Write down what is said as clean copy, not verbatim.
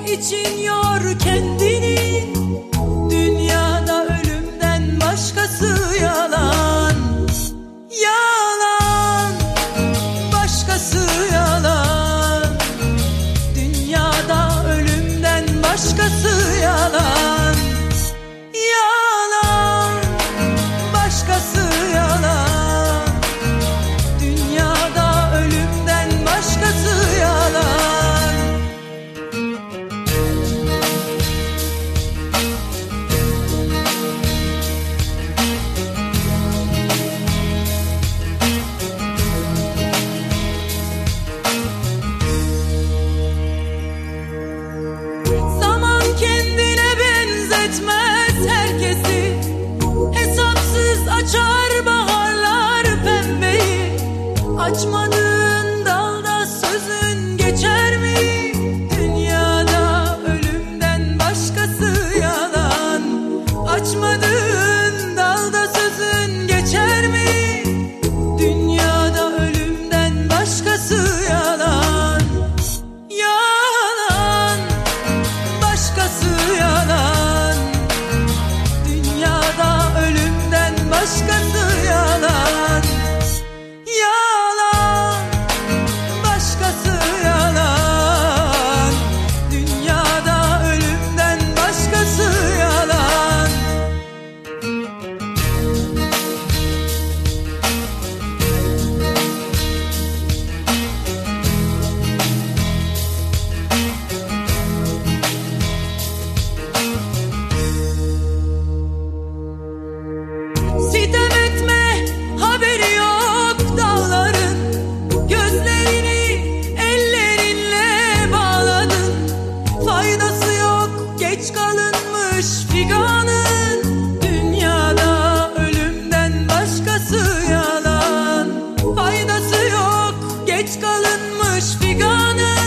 için yor kendini. Dünyada ölümden başkası yalan. Yalan, başkası yalan. Dünyada ölümden başkası yalan. Yalan, başkası yalan. Dünyada ölümden başkası yalan. Zaman kendine benzetmez herkesi. Hesapsız açar baharlar pembeyi. Açmadığın dalda sözün geçer mi? Dünyada ölümden başkası yalan. Açmadığın dalda sözün geçer mi? Dünyada ölümden başkası yalan. Yalan, başkası yalan. Dünyada ölümden başkası yalan. Yalan, başkası yalan. Dünyada ölümden başkası yalan. Sitem etme, haberi yok dağların. Gözlerini ellerinle bağladın. Faydası yok, geç kalınmış figanın. Dünyada ölümden başkası yalan. Faydası yok, geç kalınmış figanın.